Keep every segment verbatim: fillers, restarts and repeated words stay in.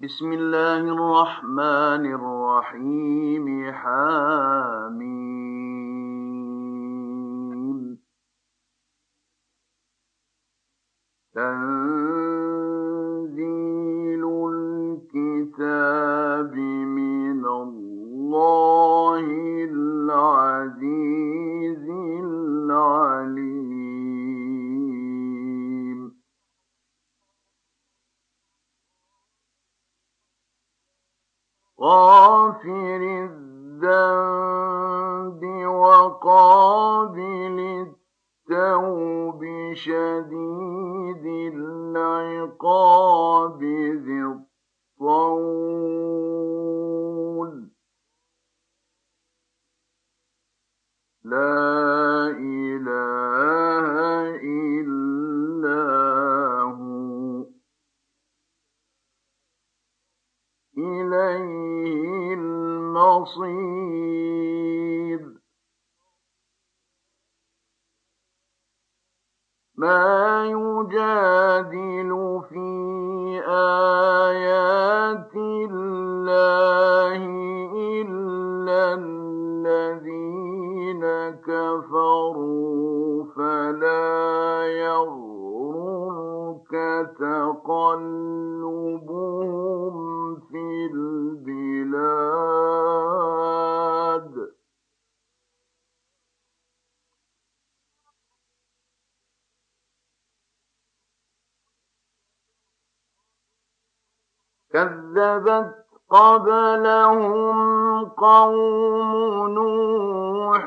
بسم الله الرحمن الرحيم حميم تنزيل الكتاب من الله العزيز العليم غافر الذنب وقابل التوب شديد العقاب ذي الطول لا إله إلا هو إليه المصير ما يجادل في آيات الله إلا الذين كفروا فلا يغررك تقلبهم في البلاد كذبت قبلهم قوم نوح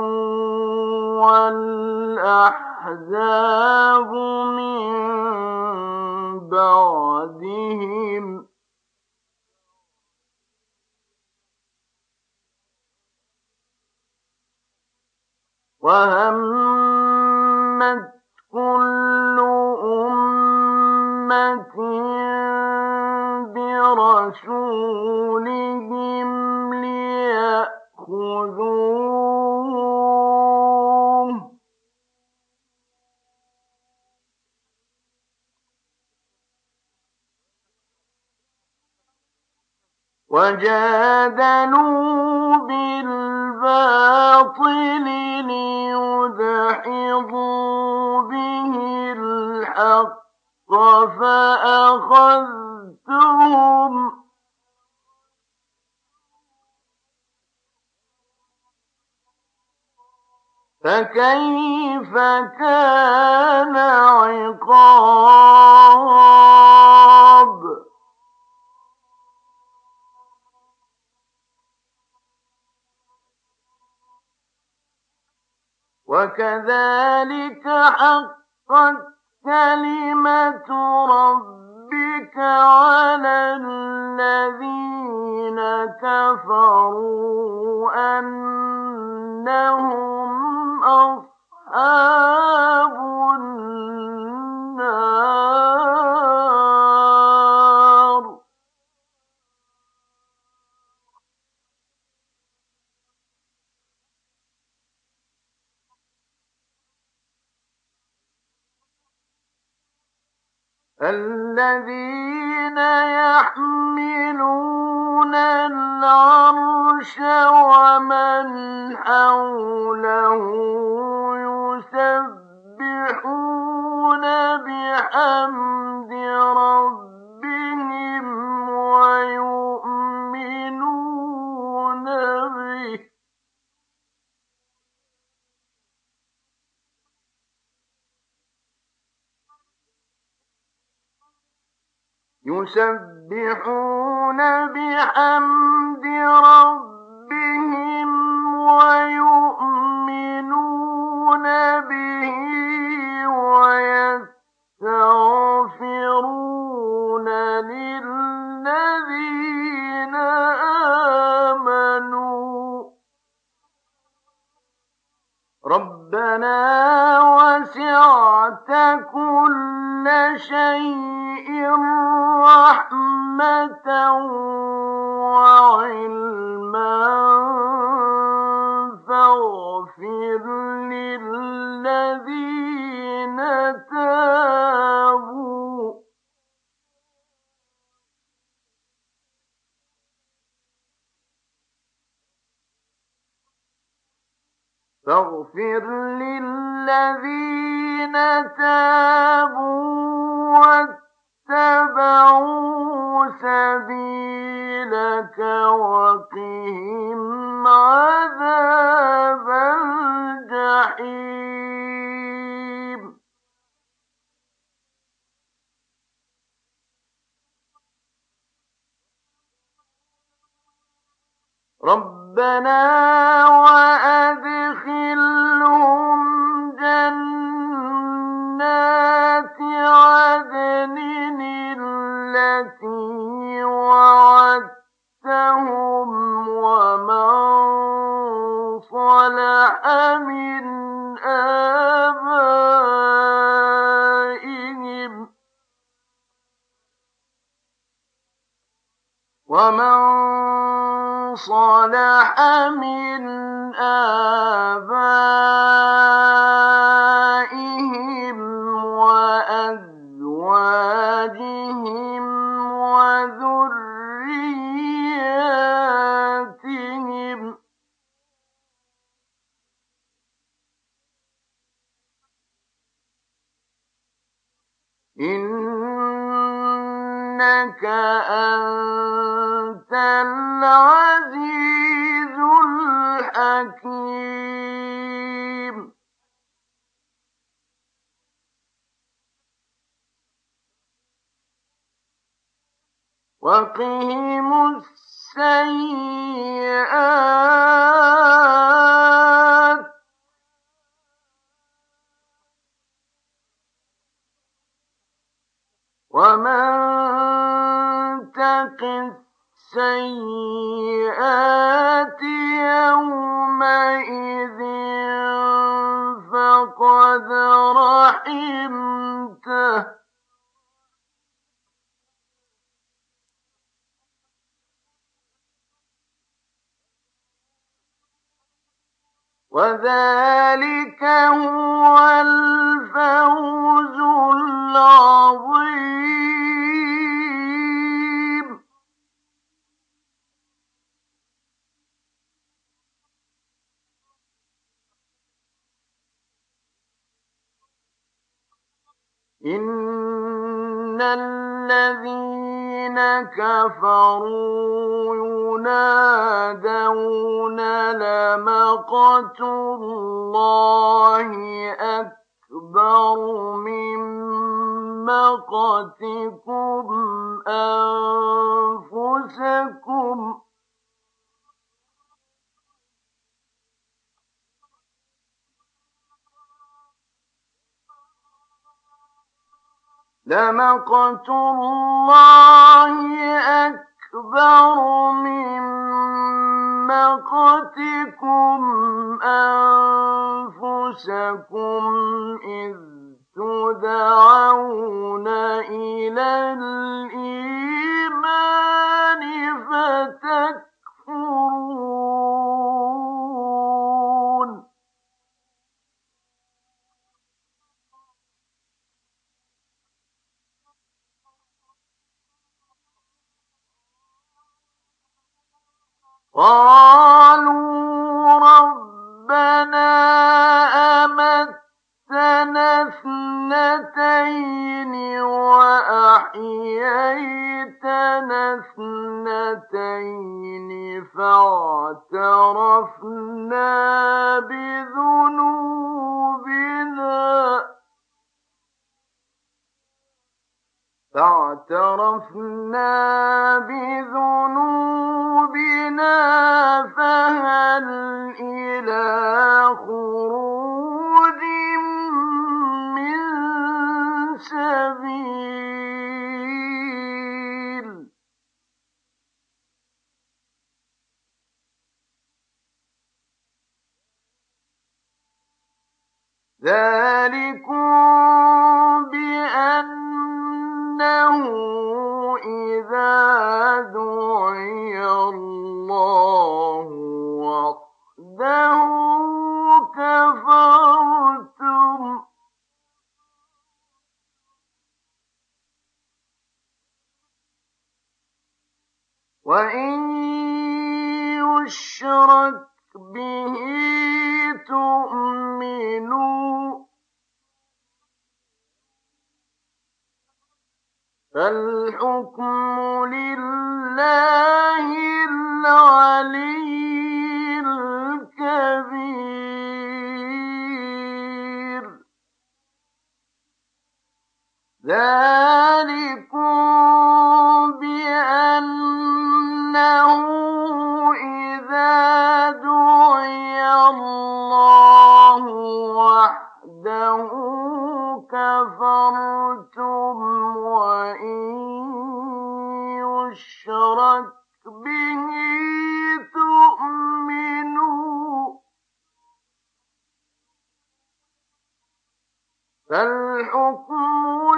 والأحزاب من بعدهم وهمت كل أمة برسولهم ليأخذوه وجادلوا بالباطل ليدحضوا به الحق فأخذتهم فكيف كان عقاب وكذلك حقت كلمة ربك على الذين كفروا أنهم أصحاب النار الذين يحملون العرش ومن حوله يسبحون بحمد ربهم ويؤمنون به يسبحون بحمد ربهم ويؤمنون به ويستغفرون للذين آمنوا ربنا وسعت كل شيء رحمة وعلما فاغفر للذين تابوا فاغفر للذين تابوا واتبعوا سبيلك وقهم عذاب الجحيم ربنا وأدخلهم جنات عدن التي وعدتهم ومن صلح من آبائهم ومن صلح من آبائهم وأزواجهم وذرياتهم إنك أنت العزيز الحكيم وقهم السيئات ومن تق السيئات يومئذ فقد رحمته وذلك هو الفوز العظيم إن الذين كفروا ينادون لمقت الله أكبر من مقتكم أنفسكم لمقت الله أكبر من مقتكم أنفسكم إذ تدعون إلى الإيمان فتكفرون قالوا ربنا أمتنا اثنتين وأحييتنا اثنتين فاعترفنا بذنوبنا فاعترفنا بذنوبنا فهل إلى خروج من سبيل ذلكم بأنه إذا دعي الله وحده كفرتم وإن يشرك به لتؤمنوا فالحكم لله العلي الكبير ذلكم بأنه إذا دعي الله وحده كفرتم وإن يشرك به تؤمنوا فالحكم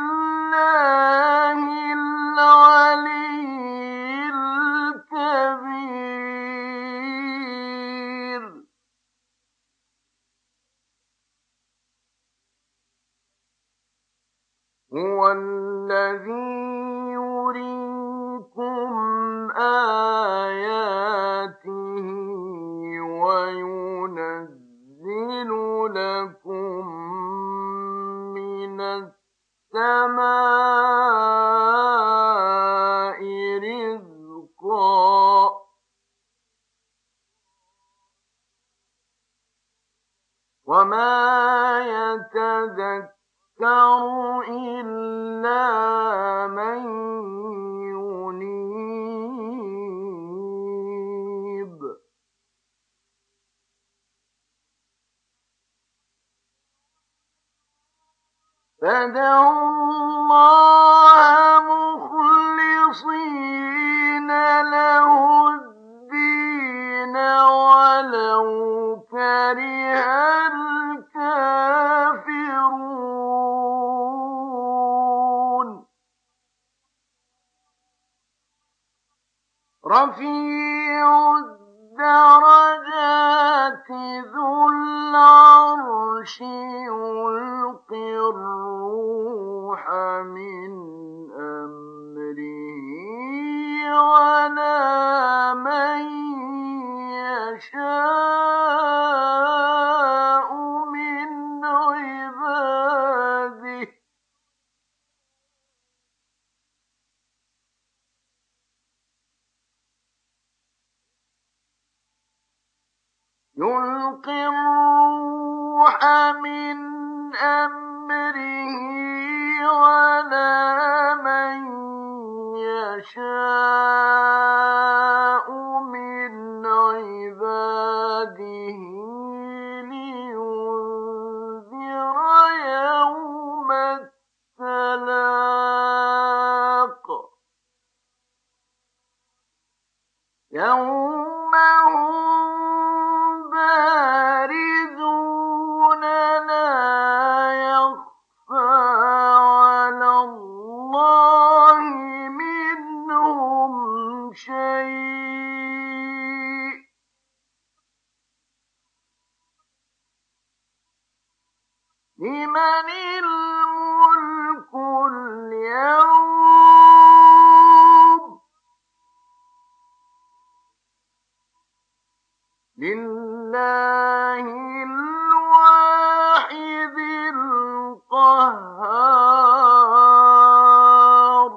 لله العلي الكبير هو الذي يريكم آياته وينزل لكم من السماء رزقا وما يتذكر إلا من ينيب فادعوا الله مخلصين له الدين ولو كره الكافرون رفيع الدرجات ذو العرش يلقي الروح من أمره على من يشاء من عباده يلقي الروح من أمره على من يشاء من عباده لينذر يوم التلاق يوم هم بارزون لا يخفى على الله منهم شيء لمن الملك اليوم لله الواحد القهار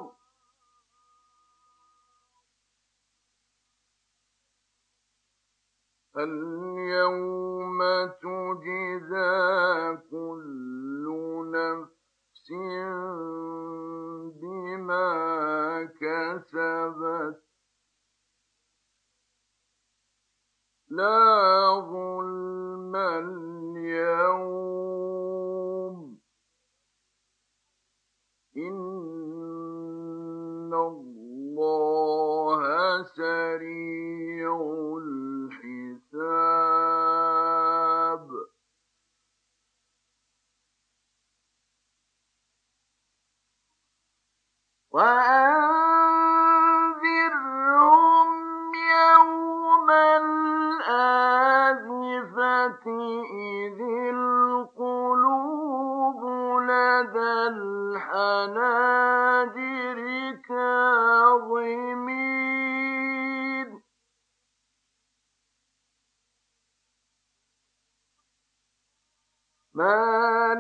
اليوم تجزى كل نفس بما كسبت لا ظلم اليوم إن الله سريع الحساب وأنذرهم يوم الآخرة ما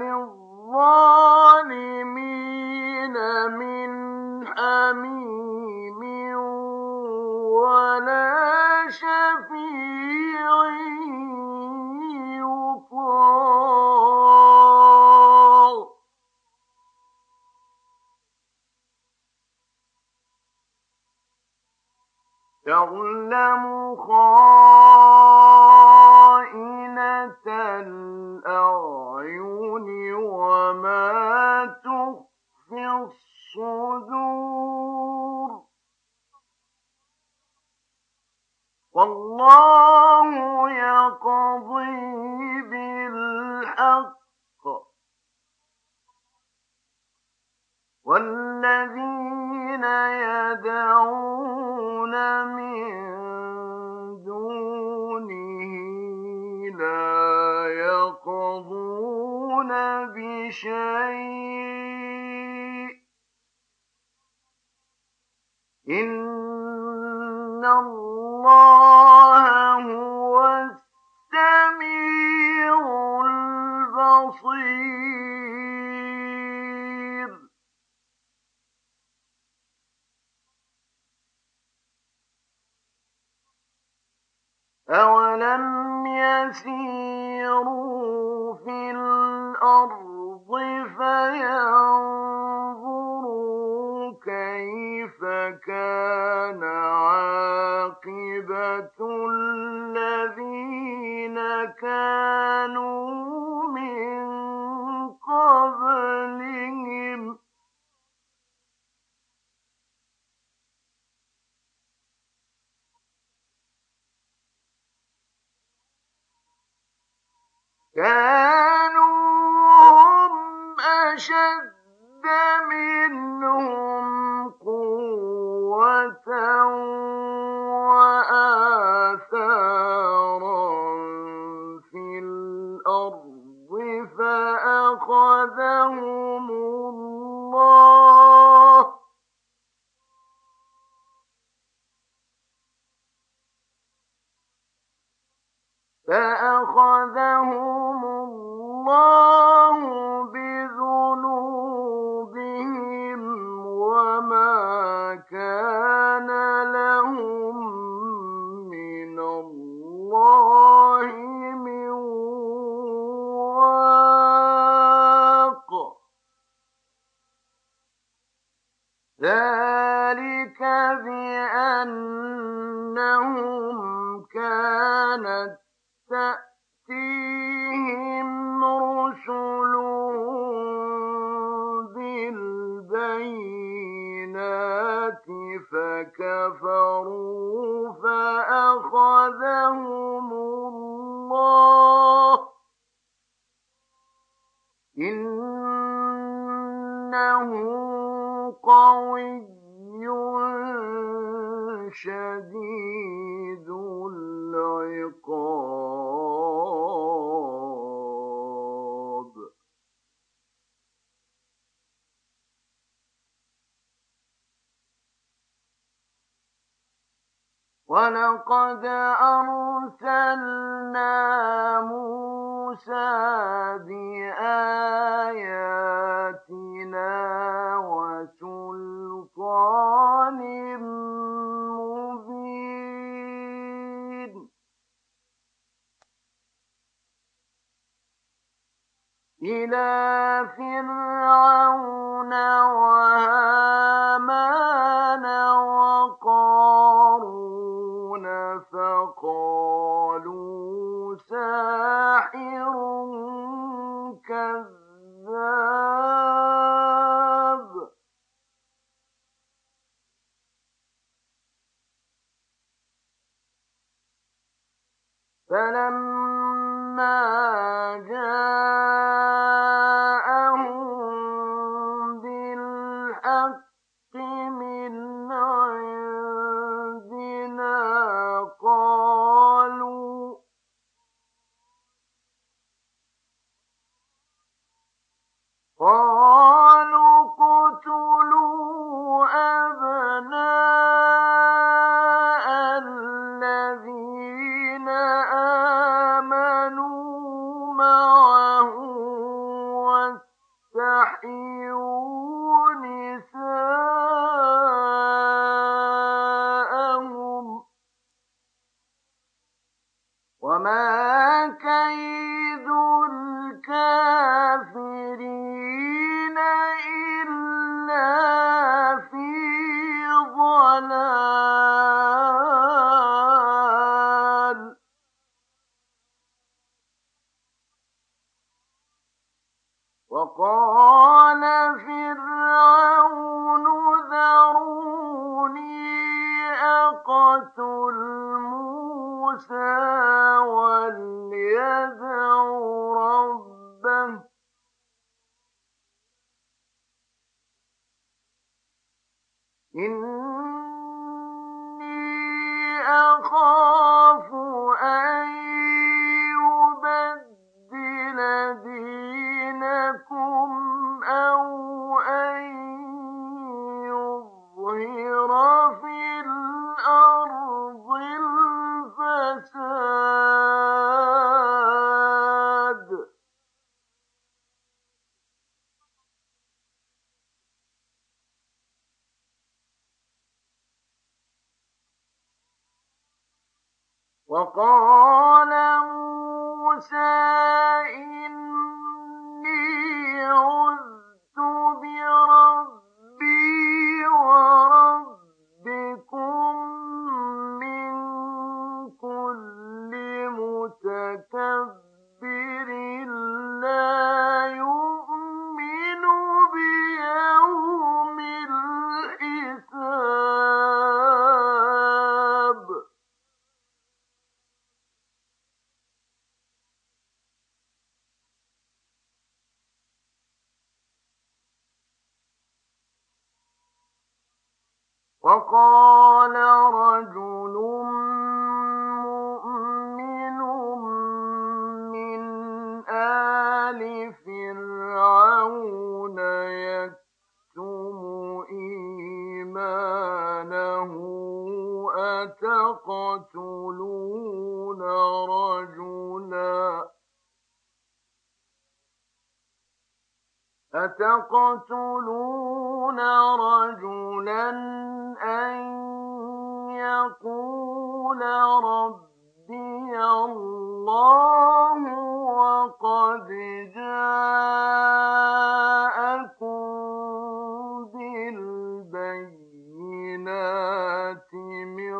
للظالمين من حميم ولا شفيع يطاع يعلم خائنة الأعين وما تخفي الصدور والله يقضي بالحق والذين يدعون من دونه لا يقضون بشيء إن الله هو السميع البصير أولم يسيروا في الأرض فينظروا كيف كان عاقبة الذين كانوا من قبلهم كانوا هم أشد منهم قوة وآثارا في الأرض فأخذهم الله فأخذهم الله بذنوبهم وما كان لهم من الله من واق ذلك بأنهم كانت تأتيهم رسلهم بالبينات فكفروا فأخذهم الله إنه قوي شديد العقاب ولقد أرسلنا موسى بآياتنا وسلطان مبين إلى فرعون وهامان وقارون فقالوا ساحر كذاب فلما جاءهم بالحق من عندنا قالوا قالوا اقتلوا أبناء الذين آمنوا معه وما كيد الكافرين إلا في ضلال وقال فرعون ذروني أقتل موسى وليدع ربه إني أخاف أن يبدل دينكم أو أن يظهر في الأرض الفساد وقال موسى إني عذت بربي وربكم من كل متكبر لا يؤمن بيوم الحساب وقال رجل مؤمن من آل فرعون يكتم إيمانه أتقتلون رجلا أتقتلون رجلا أن يقول ربي الله وقد جاءكم بالبينات من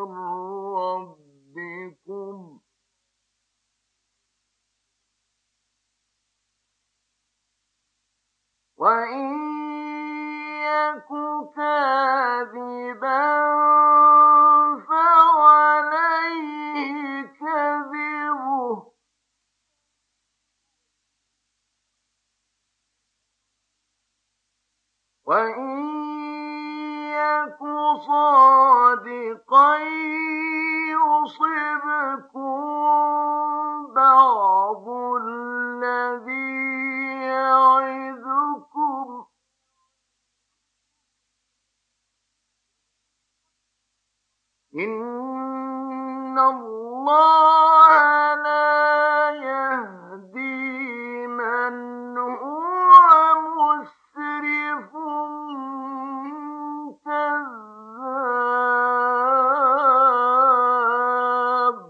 ربكم وإن يك كاذبا فعليه كذبه وإن يك صادقا يصبكم بعض الذي يعظكم إن الله لا يهدي من هو مسرف كذاب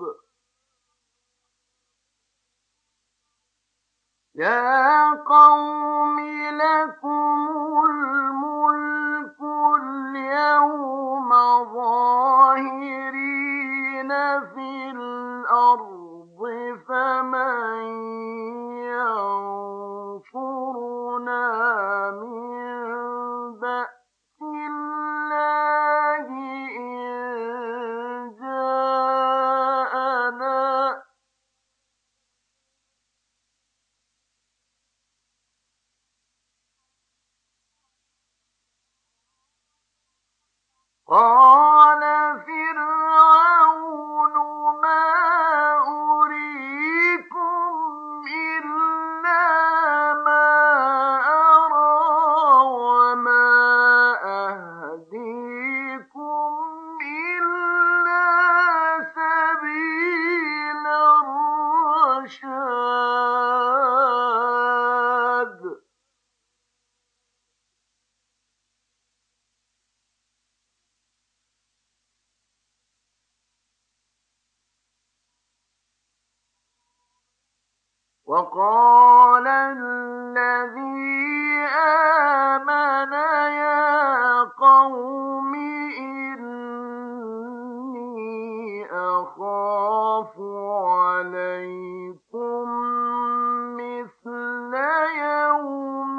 يا قوم لكم الملك اليوم ظاهرين في الأرض فمن ينصرنا من بأس الله إن جاءنا قال فرعون ما وقال الذي آمن يا قوم إني أخاف عليكم مثل يوم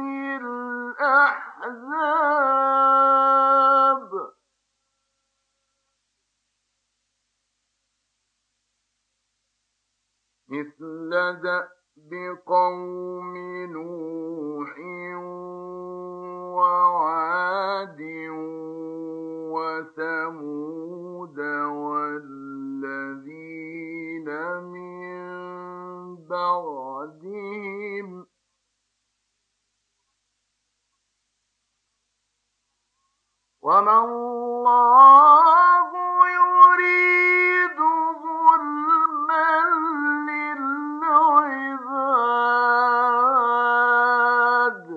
الأحزاب مثل دأب قوم نوح وعاد وثمود والذين من بعدهم وما الله يريد ظلما للعباد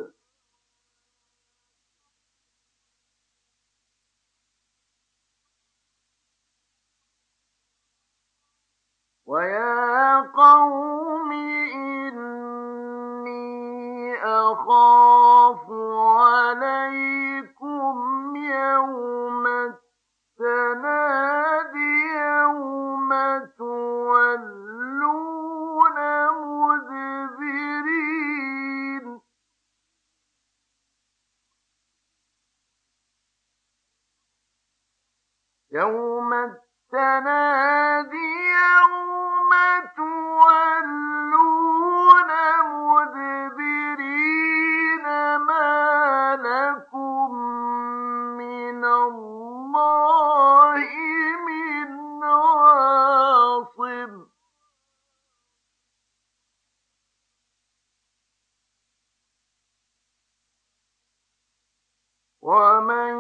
ويا قوم إني أخاف عليكم يوم التناد يوم تولون مدبرين يوم التناد يوم تولون مدبرين ما لكم من الله من عاصم ومن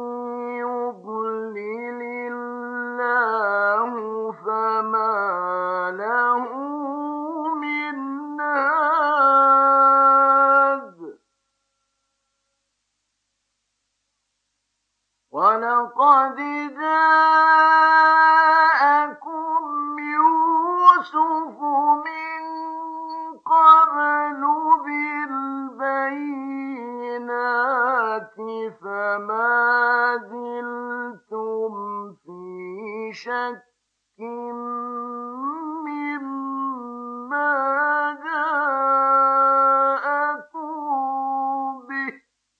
يضلل الله فما له من هاد ولقد جاءكم يوسف من قبل بالبينات فما زلتم في شك مما جاءكم به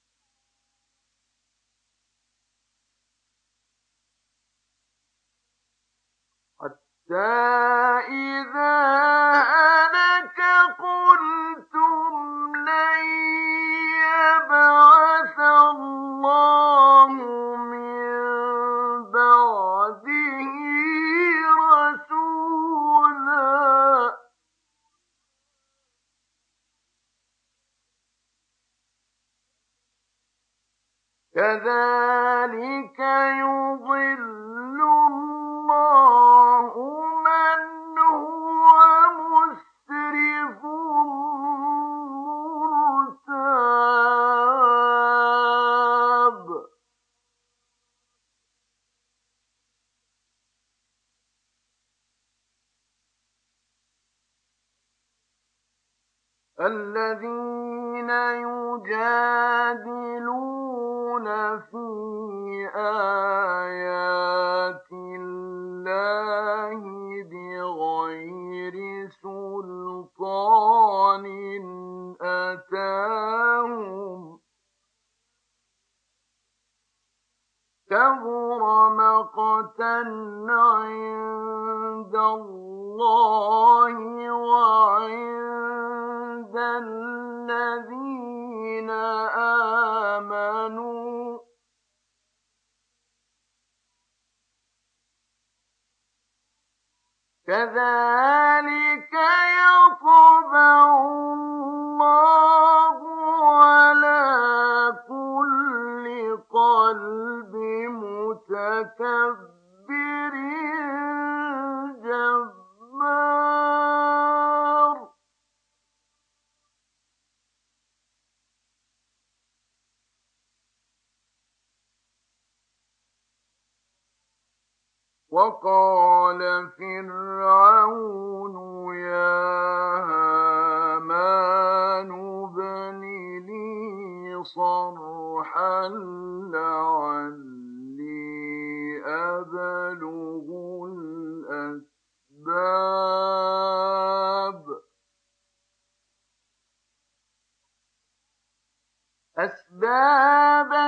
حتى إذا هلك قلتم لن يبعث الله من بعده رسولا كذلك يضل الله من هو مسرف مرتاب الذين يجادلون في آيات الله بغير سلطان أتاهم كبر مقتا عند الله وعند الذين آمنوا كذلك يطبع الله على كل قلب متكبر جبار وقال فرعون يا صرحا لعلي أبلغ الأسباب أسباب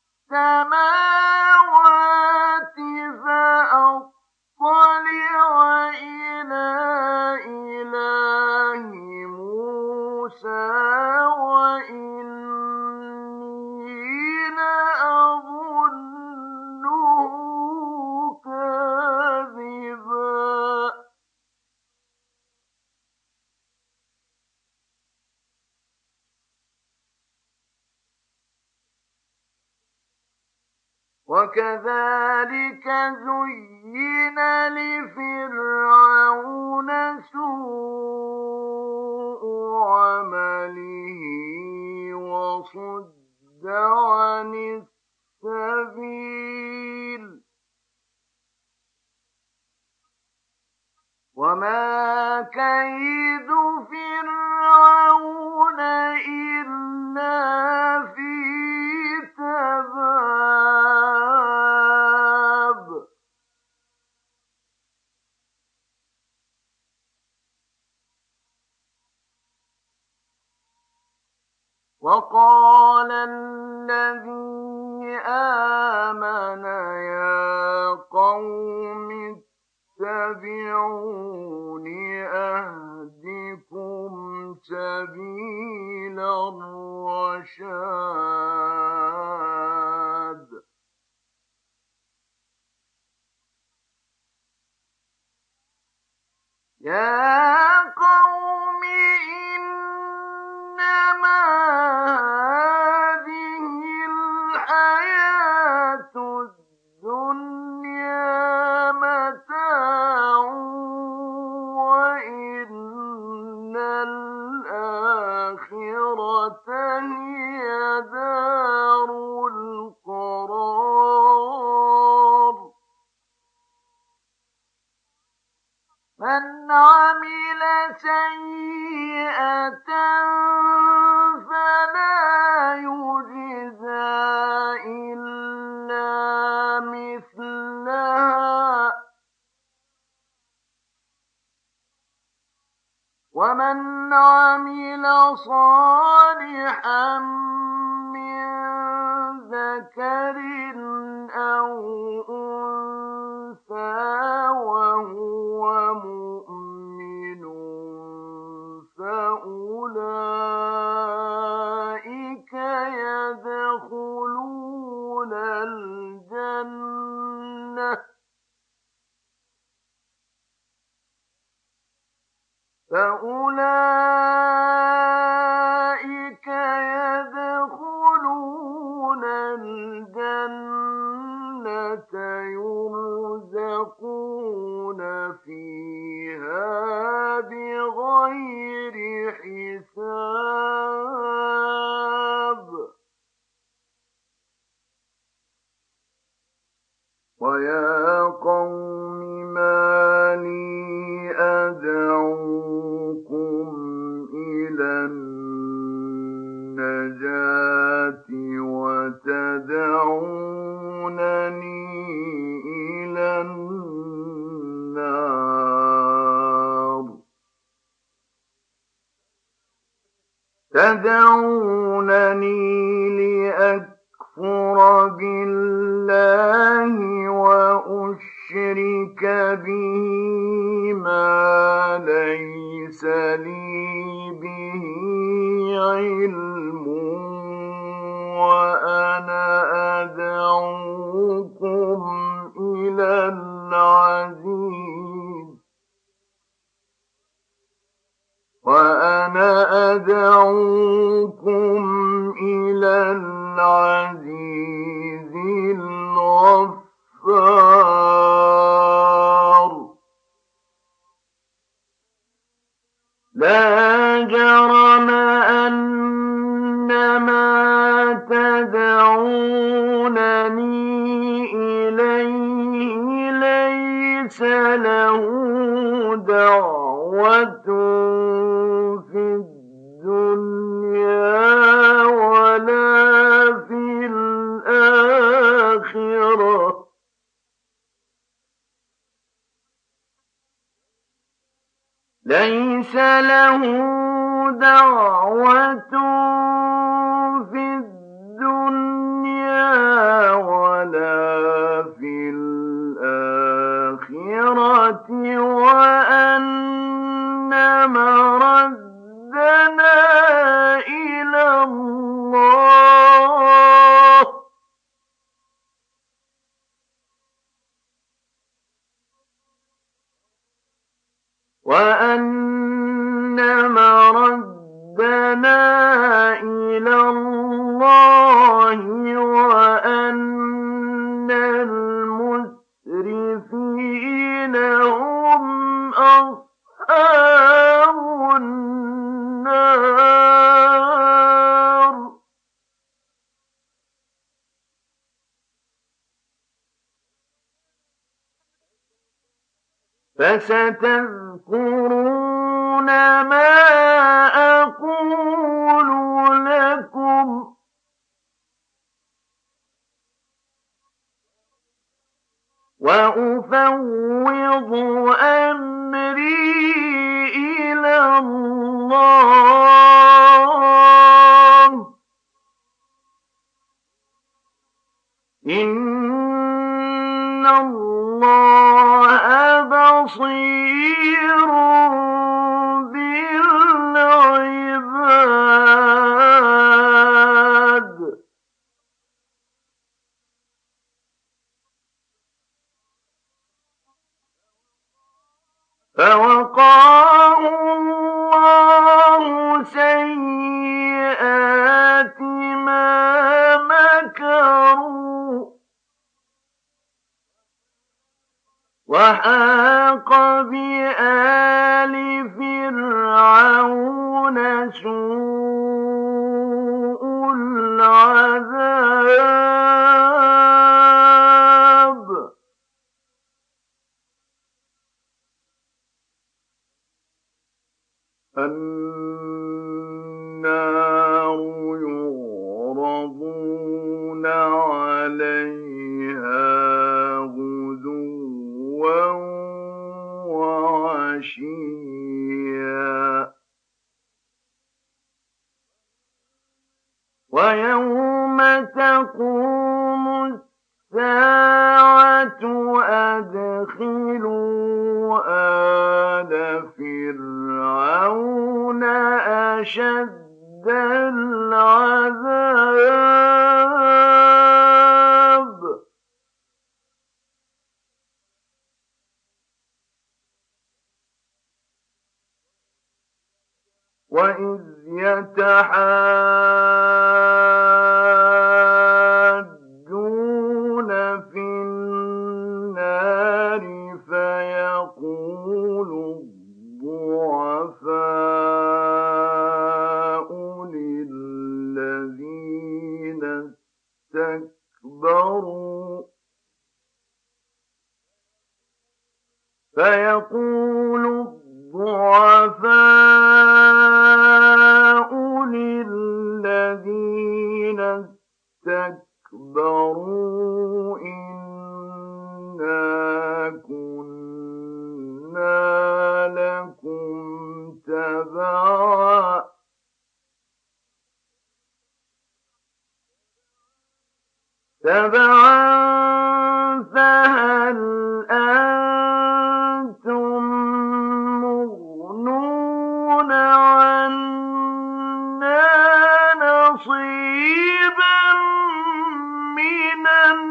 السماوات فأطلع إلى إله موسى وإني لأظنه كاذبا وكذلك زين لفرعون سوء عمله وصد عن السبيل وما كيد فرعون إلا في تباب وقال الذي آمن يا قوم اتبعون أهدكم سبيل الرشاد يا قوم إنما هذه الحياة الدنيا متاع وإن الآخرة هي دار القرار من عمل سيئة فلا يجزى إلا مثلها ومن عمل صالحا من ذكر أو أنثى وهو مؤمن فأولئك يدخلون الجنة فأولئك يدخلون الجنة يرزقون فيها بغير حساب ويا قوم ما لي أدعوكم إلى النجاة وتدعونني إلى النار تدعونني لأكفر بالله وأشرك به ما ليس لي به علم وأنا أدعوكم إلى العزيز وأنا أدعوكم إلى العزيز الغفار لا جرم أن ما تدعونني إليه ليس له دعوة في الدنيا ولا ليس له دعوة في الدنيا ولا في الآخرة وأن مردنا إلى الله وأن مردنا إلى الله وأن المسرفين هم أصحاب النار. فستذكرون ما أقول لكم وأفوض أمري إلى الله إن الله بصير بالعباد. فوقاه الله سيئات ما مكروا وحاق بآل فرعون سوء العذاب. النار يعرضون عليها غدوا وعشيا ويوم تقوم الساعة أدخلوا آل فرعون أشد العذاب. وإذ يتحاجون في النار فيقول الضعفاء للذين استكبروا فيقول الضعفاء للذين استكبروا إنا كنا لكم تبعا تبعا فهل أنتم مغنون عنا نصيبا من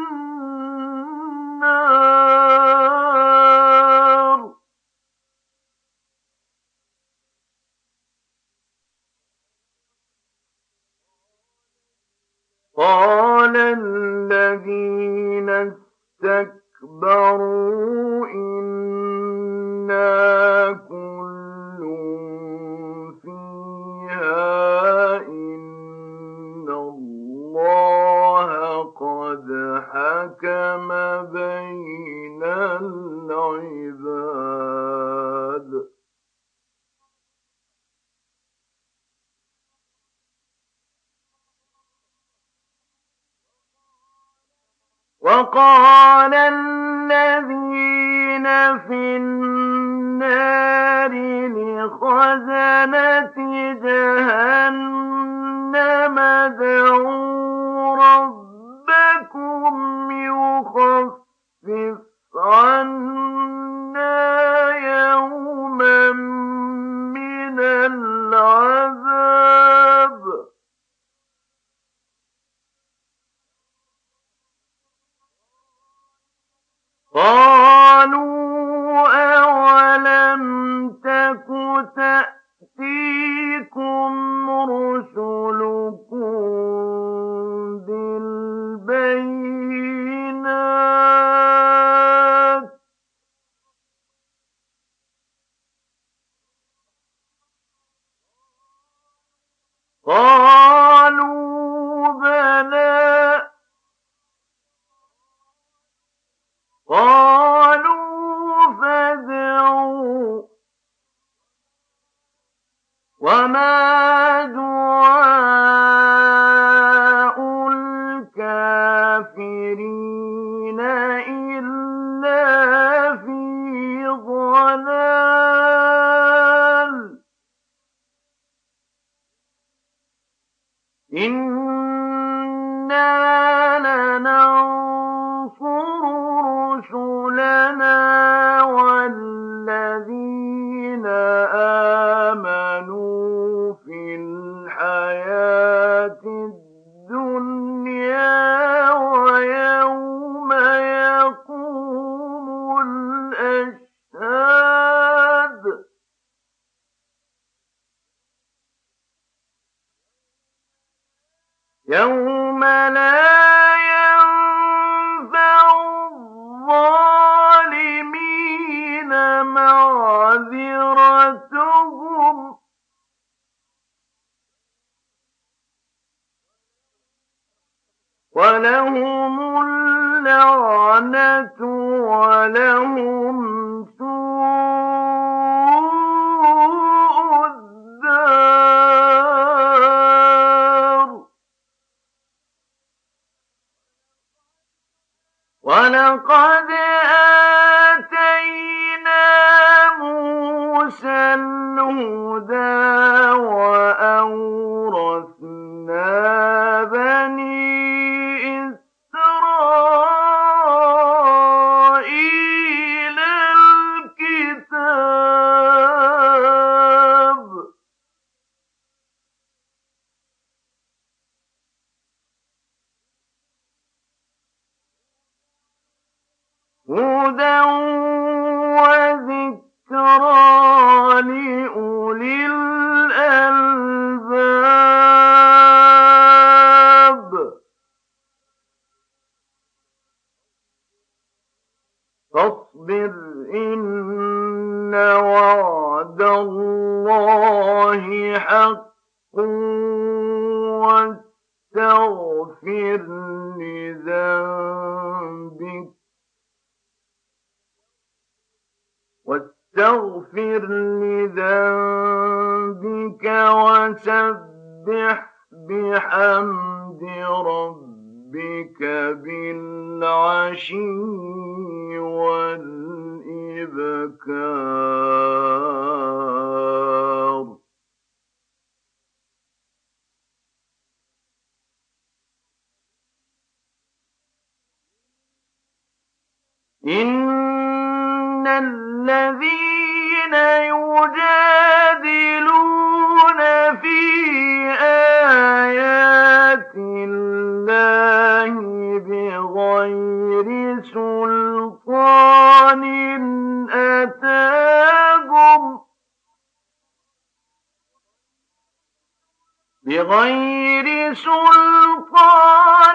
النار. قال الذين استكبروا إنا كل فيها إن الله قد حكم بين العباد. وقال الذين في النار خزنة جهنم ادعوا ربكم يخفف عنا يوما من العذاب قالوا أولم تك تأتيكم رسلكم بالبينات قالوا بلى قالوا فادعوا وما دعاء الكافرين إلا في ضلال إنا لننصر رسلنا والذين آمنوا في الحياة الدنيا ويوم يقوم الأشهاد يوم لا ينفع الظالمين معذرتهم ولهم اللعنة ولهم سوء الدار ولقد آتينا موسى الهدى وأورثنا بني إسرائيل الكتاب هدى وذكرى لأولي الألباب فاصبر إن وعد الله حق واستغفر لذنبك واستغفر لذنبك وسبح بحمد ربك بالعشي والإبكار إن الذين يجادلون في آيات الله بغير سلطان أتاهم بغير سلطان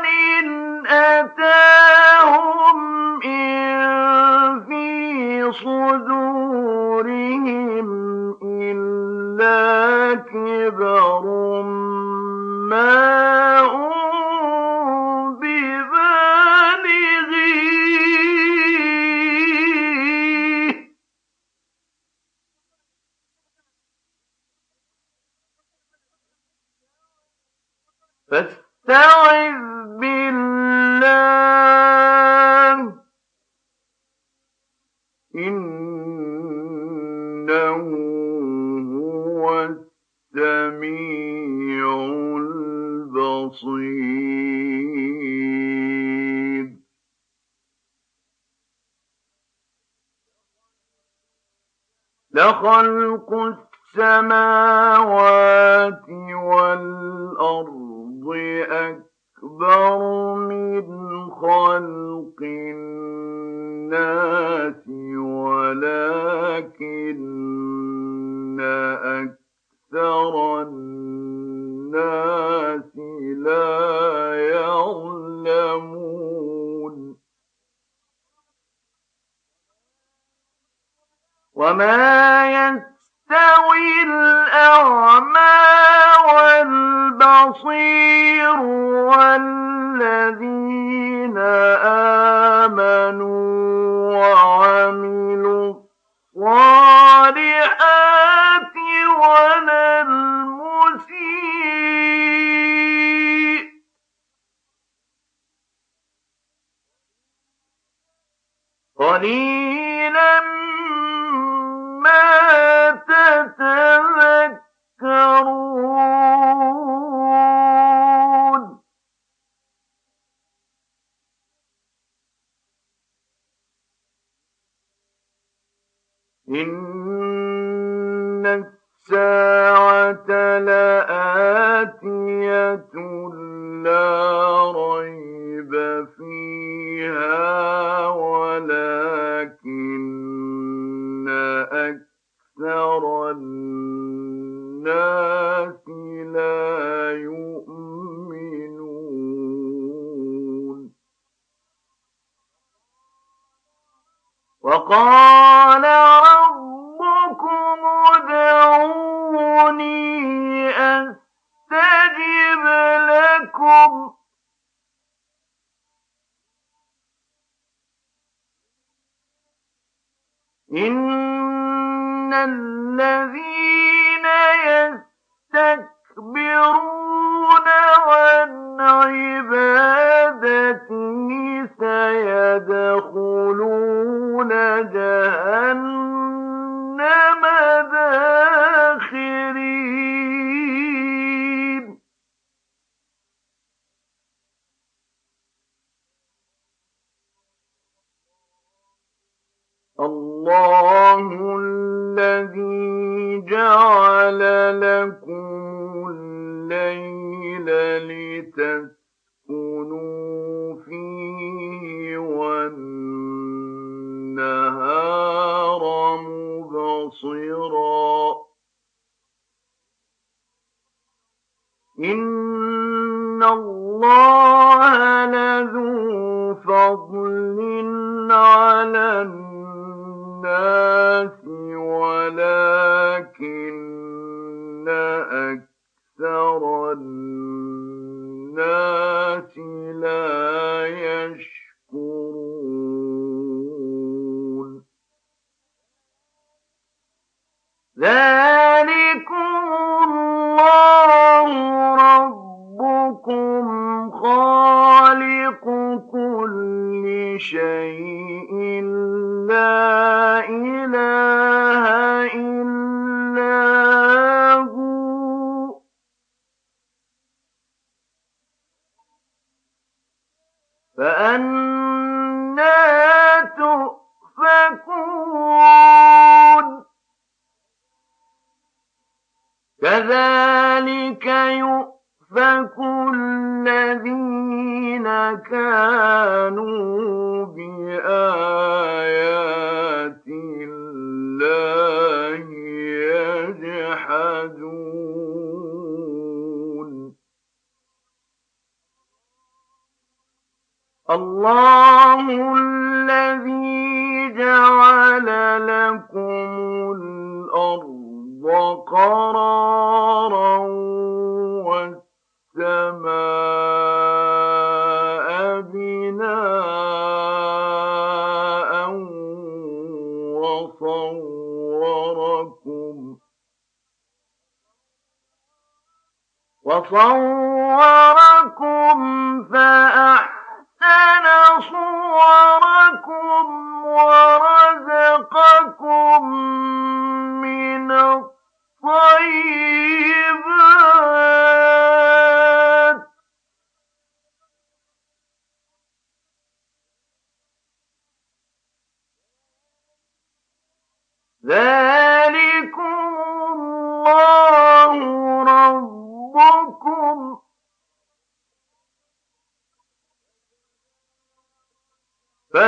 أتاهم إن في صدورهم إلا كبر ما هم ببالغيه فاستعذ بالله إنه هو لخلق السماوات والأرض أكبر من خلق الناس ولكن أكثر الناس لا يعلمون وما يستوي الأعمى والبصير والذين آمنوا وعملوا الصالحات ولا المسيء قليلا ما تتذكرون إن الساعة لآتية لا ريب فيها ولكن أكثر الناس لا يؤمنون وقال ربكم ادعوني أستجب لكم إن الذين يستكبرون عن عبادتي سيدخلون جهنم داخرين الله الذي جعل لكم الليل لتسكنوا فيه والنهار مبصرا إن الله لذو فضل على الناس ولكن أكثر الناس لا يشكرون ذلكم الله ربكم خالق كل شيء لا إله إلا هو فأنى تؤفكون كذلك يؤفك الذين كانوا بآيات الله يجحدون الله الذي جعل لكم الأرض قرارا والسماء بناء وصوركم وصوركم فأحسن صوركم ورزقكم من الطيبات ذلك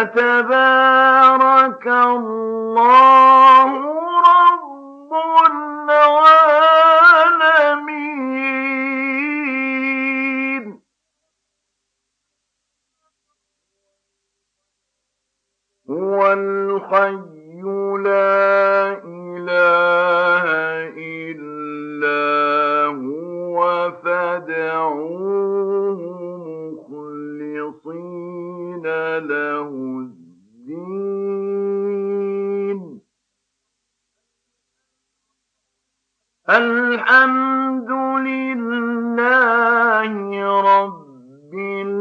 فتبارك الله رب العالمين. هو الحي لا إله إلا هو فادعوه مخلصين له الدين. الحمد لله رب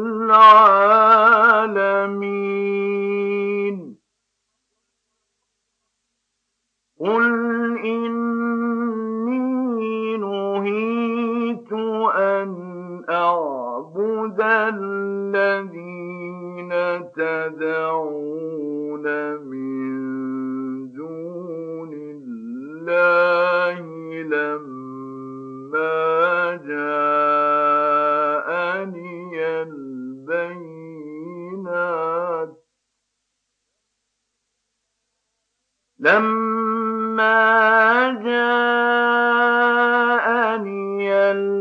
العالمين. قل إني نهيت أن أعبد الذين تدعون من دون الله لما جاءني البينات لما جاءني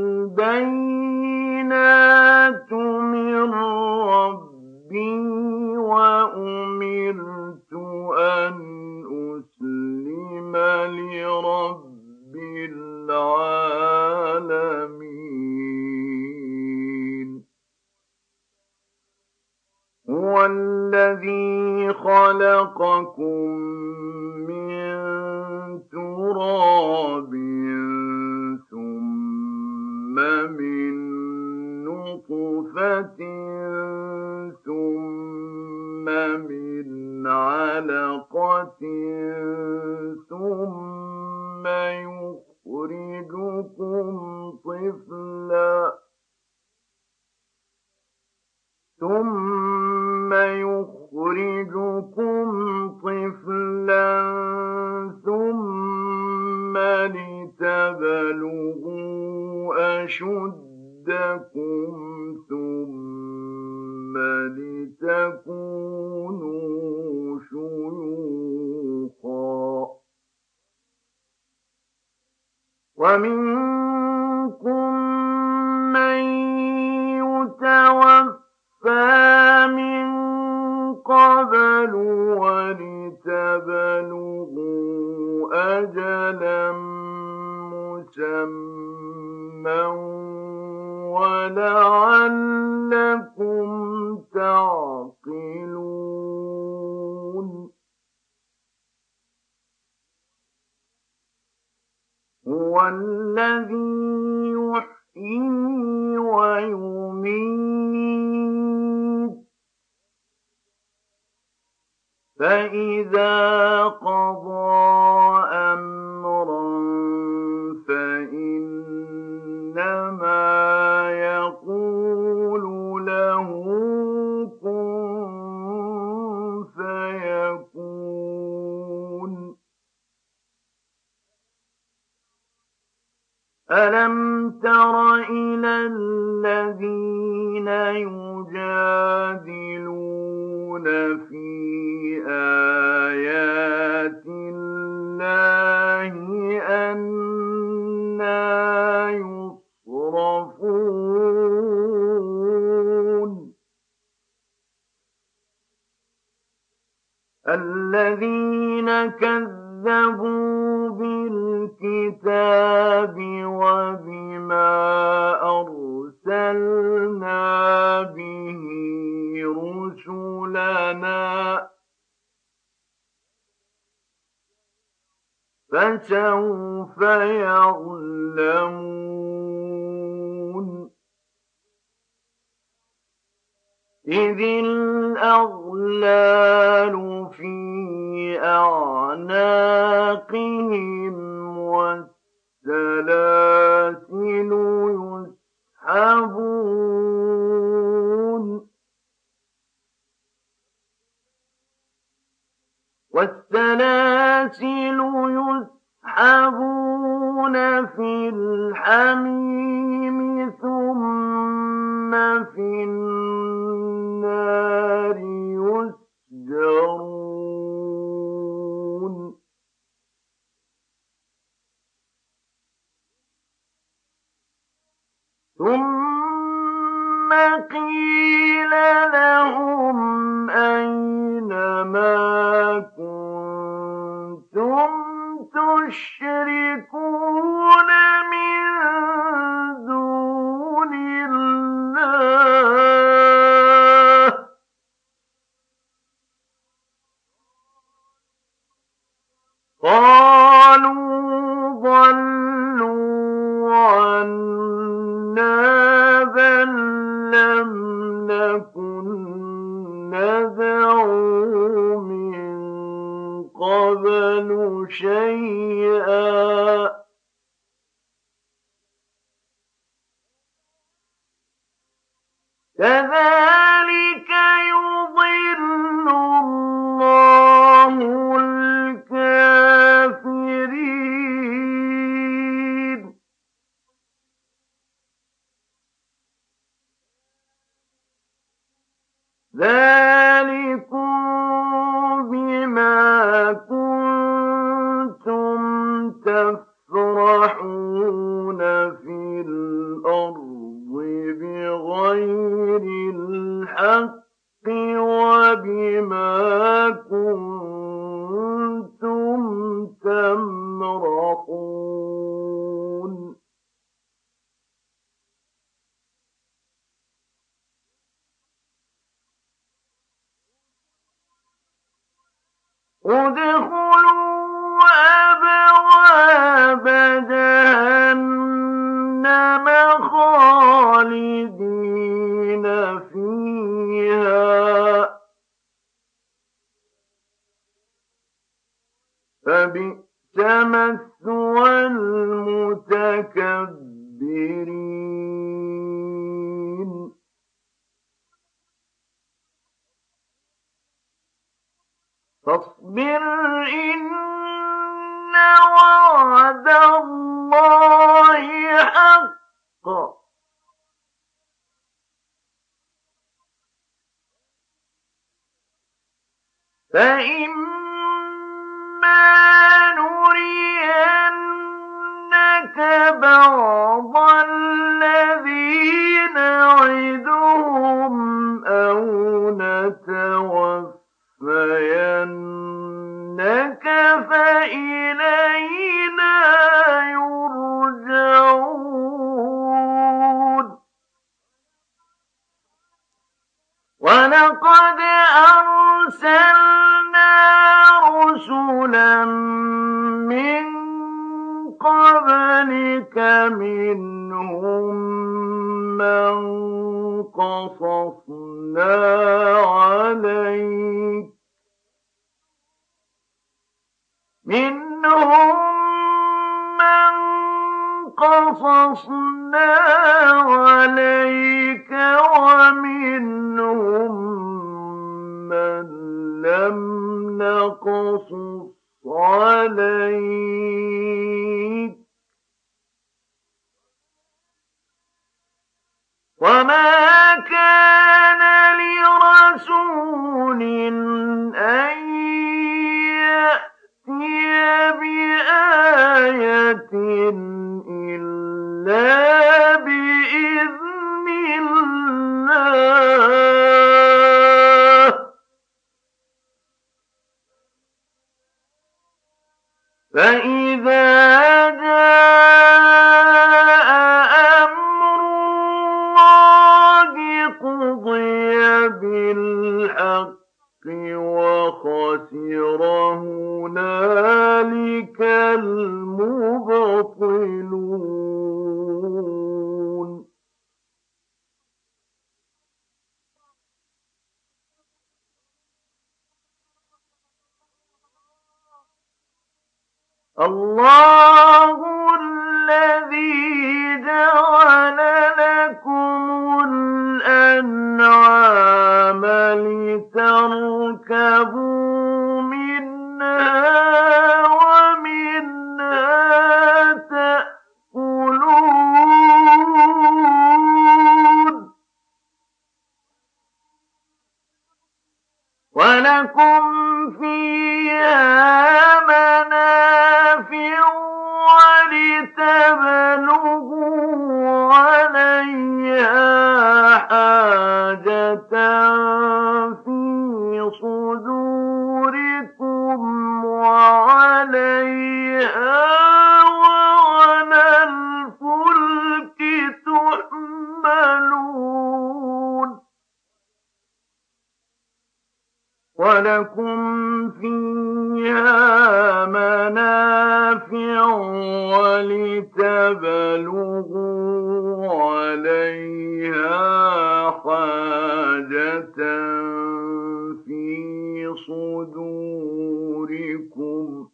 البينات من ربي وأمرت أن أسلم لرب العالمين. هو الذي خلقكم من تراب ثم من نطفة ثم من علقة ثم يخرجكم طفلا ثم يخرجكم طفلا ثم لتبلغوا أشدكم ثم لتكونوا شيوخا ومنكم من يتوفى من قبل ولتبلغوا أجلا مسمى ولعلكم تعقلون. هو الذي يحيي ويميت فإذا قضى أمرا فإنما يقول له كن فيكون. ألم تر إلى الذين يجادلون في آيات الله أنى يصرفون. الذين كذبوا بالكتاب وبما أرسلنا به رسلنا فسوف يعلمون. إذ الأغلال في أعناقهم والسلاسل يسحبون والسلاسل يسحبون في الحميم ثم في النار يسجرون. كنتم تشركون من دون الله قالوا ضلوا عنا بل لم نكن ندعو من قبل شيئا كذلك يضل الله الكافرين ذلكم بما كنتم تفرحون في الأرض بغير الحق وبما كنتم تمرحون ادخلوا أبواب جهنم خالدين فيها فبئس مثوى المتكبرين فاصبر إن وعد الله حق فإما نرينك بعض الذي نعدهم أو نتوفينك فإلينا يرجعون ولقد أرسلنا رسلا من قبلك منهم من قصصنا عليك منهم من قصصنا عليك ومنهم من لم نقصص عليك وما كان لرسول أن يأتي بآية إلا بإذن الله فإذا جاء أمر الله قضي بالحق وخسر هنالك المبطلون الله الذي جعل لكم الأنعام لتركبوا منها ومنها تأكلون ولكم فيها منافع وَلَكُمْ فِيهَا مَنَافِعُ وَلِتَبْلُغُوا عَلَيْهَا حَاجَةً فِي صُدُورِكُمْ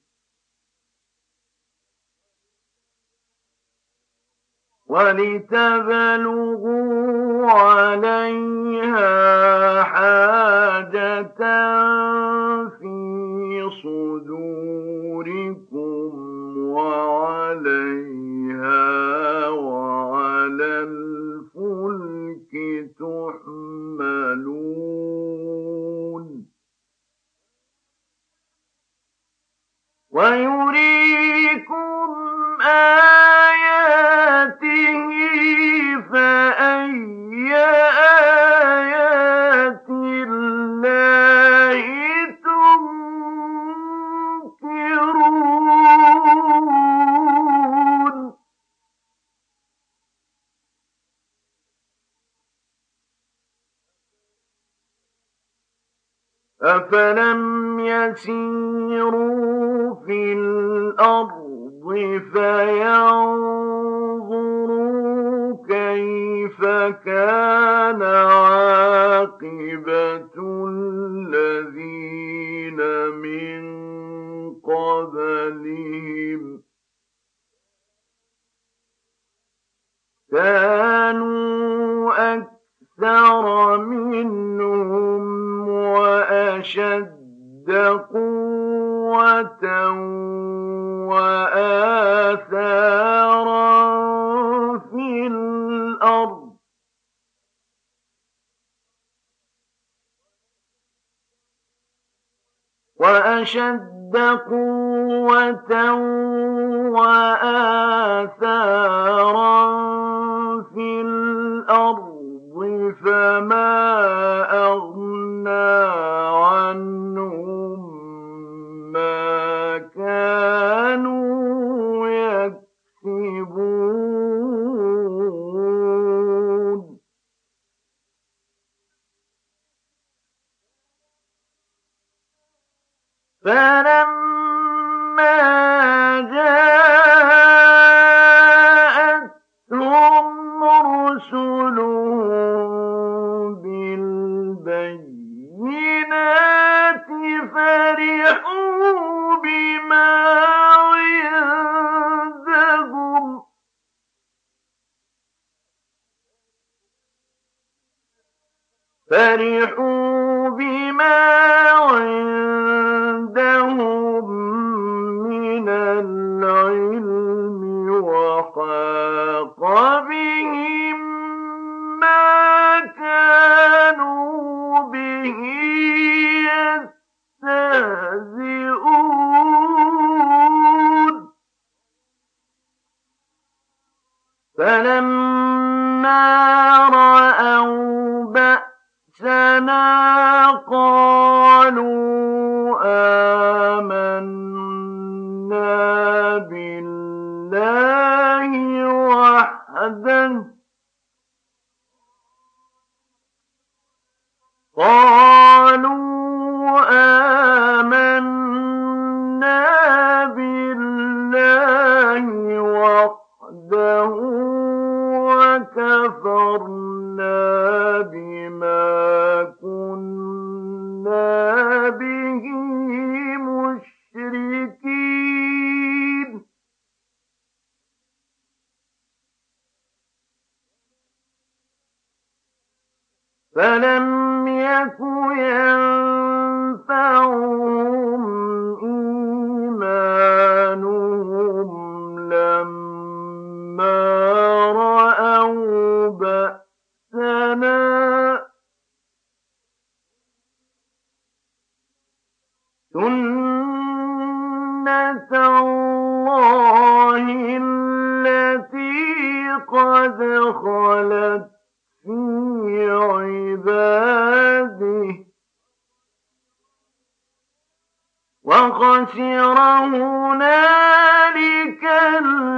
وَلِتَبْلُغُوا عَلَيْهَا حَاجَةً فِي صُدُورِكُمْ وَعَلَيْهَا وَعَلَى الْفُلْكِ تُحْمَلُونَ وَيُرِيكُمْ آيَاتِهِ فَأَيَّ آيَاتِ اللَّهِ تُنكِرُونَ أَفَلَمْ يَسِيرُوا فِي الْأَرْضِ فَيَنظُرُوا كَيْفَ كَانَ عَاقِبَةُ الَّذِينَ مِن قَبْلِهِمْ كَانُوا أَكْثَرَ مِنْهُمْ وَأَشَدَّ قُوَّةً وَآثَارًا فِي الْأَرْضِ وَأَشَدَّ قُوَّةً وَآثَارًا فِي الْأَرْضِ فَمَا أَغْنَىٰ عَنْهُم مَّا كَانُوا يَكْسِبُونَ فَلَمَّا جَاءَتْهُمْ رُسُلُهُم بِالْبَيِّنَاتِ فَرِحُوا بِمَا عِندَهُمْ فَرِحُوا بِمَا عِندَهُم مِّنَ الْعِلْمِ وَحَاقَ بِهِم مَّا كَانُوا بِهِ يَسْتَهْزِئُونَ فَلَمَّا رَأَوْا بَأْسَنَا قَالُوا آمَنَّا بِاللَّهِ وَحْدَهُ قَالُوا آمَنَّا بِاللَّهِ وَحْدَهُ وَكَفَرْنَا بِمَا كُنَّا بِهِ مُشْرِكِينَ فَلَمْ يَكُ يَنفَعُهُمْ إِيمَانُهُمْ لَمَّا رَأَوْا بَأْسَنَا سُنَّةَ اللَّهِ الَّتِي قَدْ خَلَتْ فِي عِبَادِهِ وَخَسِرَ هُنَالِكَ